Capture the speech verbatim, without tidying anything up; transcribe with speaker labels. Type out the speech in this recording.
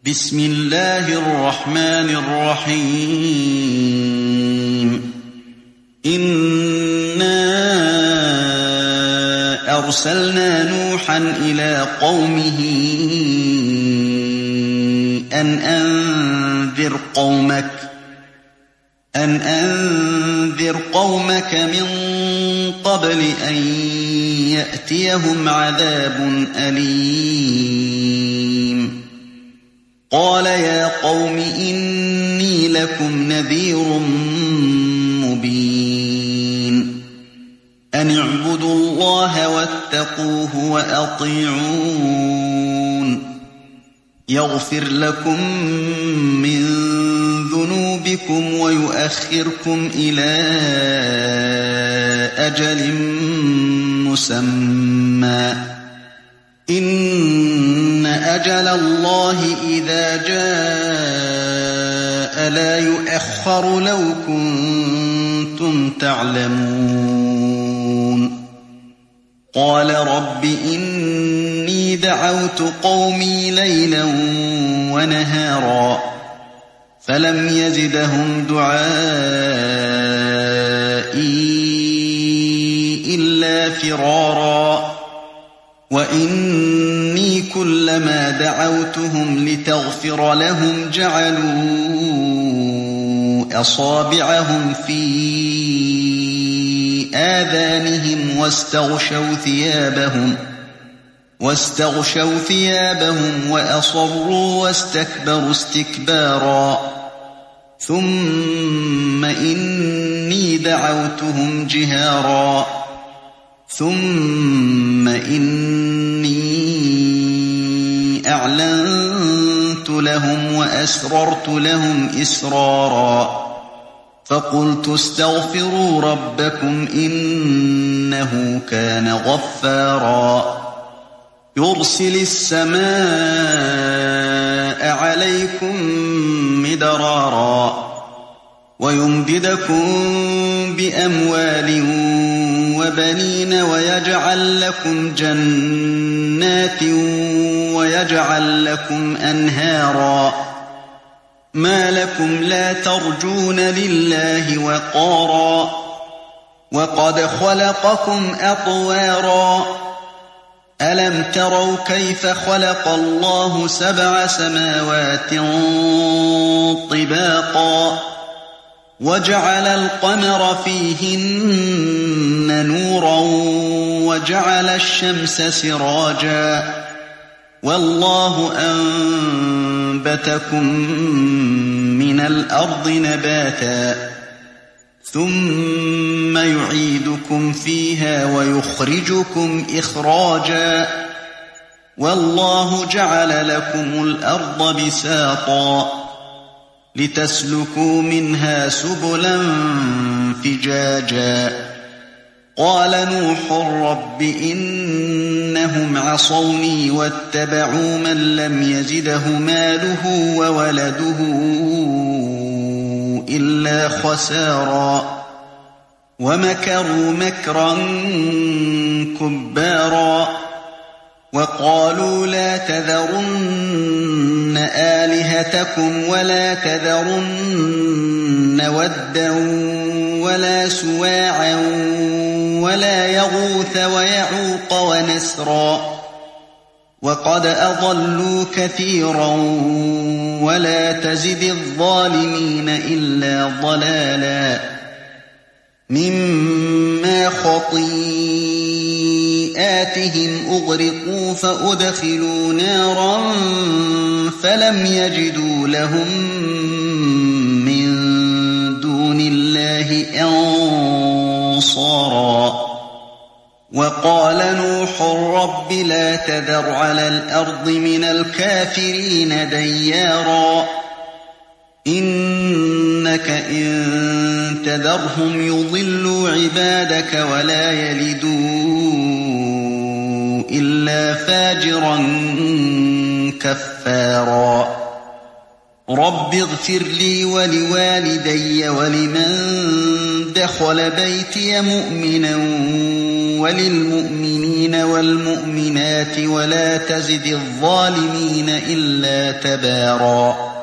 Speaker 1: بسم الله الرحمن الرحيم إنا أرسلنا نوحا إلى قومه أن أنذر قومك أن أنذر قومك من قبل أن يأتيهم عذاب أليم قال يا قوم إني لكم نذير مبين أن اعبدوا الله واتقوه وأطيعون يغفر لكم من ذنوبكم ويؤخركم إلى أجل مسمى إن أجل الله إذا جاء لا يؤخر لو كنتم تعلمون قال رب إني دعوت قومي ليلا ونهارا فلم يزدهم دعائي إلا فرارا وإني كلما دعوتهم لتغفر لهم جعلوا أصابعهم في آذانهم واستغشوا ثيابهم واستغشوا ثيابهم وأصروا واستكبروا استكبارا ثم إني دعوتهم جهارا ثم إني أعلنت لهم وأسررت لهم إسرارا فقلت استغفروا ربكم إنه كان غفارا يرسل السماء عليكم مدرارا ويمددكم بأموال وبنين ويجعل لكم جنات ويجعل لكم أنهارا ما لكم لا ترجون لله وقارا وقد خلقكم أطوارا ألم تروا كيف خلق الله سبع سماوات طباقا وجعل القمر فيهن نورا وجعل الشمس سراجا والله أنبتكم من الأرض نباتا ثم يعيدكم فيها ويخرجكم إخراجا والله جعل لكم الأرض بساطا لتسلكوا منها سبلا فجاجا قال نوح رب إنهم عصوني واتبعوا من لم يزده ماله وولده إلا خسارا ومكروا مكرا كبارا وقالوا لا تذرن آلهتكم ولا تذرن ودا ولا سواعا ولا يغوث ويعوق ونسرا وقد أضلوا كثيرا ولا تزد الظالمين إلا ضلالا مما خطيئاتهم أغرقوا فأدخلوا نارا فلم يجدوا لهم من دون الله أنصارا وقال نوح رب لا تذر على الأرض من الكافرين ديارا إنك إن تذرهم يضلوا عبادك ولا يلدوا إلا فاجرا كفارا رب اغفر لي ولوالدي ولمن دخل بيتي مؤمنا وللمؤمنين والمؤمنات ولا تزد الظالمين إلا تباراً